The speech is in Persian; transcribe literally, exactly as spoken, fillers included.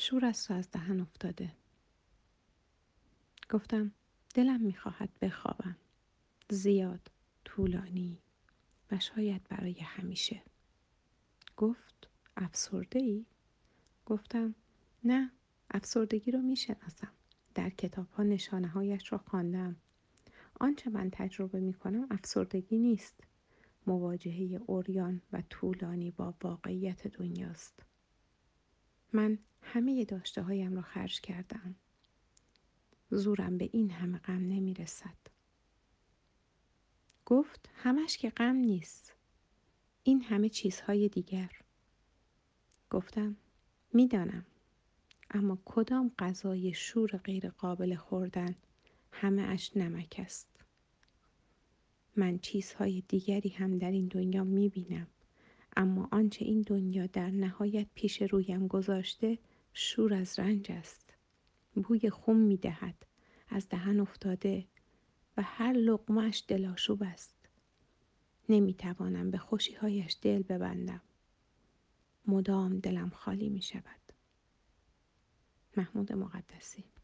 شور است و از دهن افتاده. گفتم دلم میخواهد بخوابم. زیاد، طولانی و شاید برای همیشه. گفت افسرده ای؟ گفتم نه، افسردگی رو میشناسم. در کتاب ها نشانه هایش را خواندم. آنچه من تجربه می کنم افسردگی نیست. مواجهه عریان و طولانی با واقعیت دنیاست. من همه داشته هایم را خرج کردم. زورم به این همه غم نمی رسد. گفت همش که غم نیست. این همه چیزهای دیگر. گفتم میدانم، اما کدام غذای شور غیر قابل خوردن همه اش نمک است. من چیزهای دیگری هم در این دنیا می بینم، اما آنچه این دنیا در نهایت پیش رویم گذاشته شور از رنج است. بوی خون می دهد، از دهن افتاده و هر لقمه‌اش دلاشوب است. نمی توانم به خوشی‌هایش دل ببندم. مدام دلم خالی می شود. محمود مقدسی.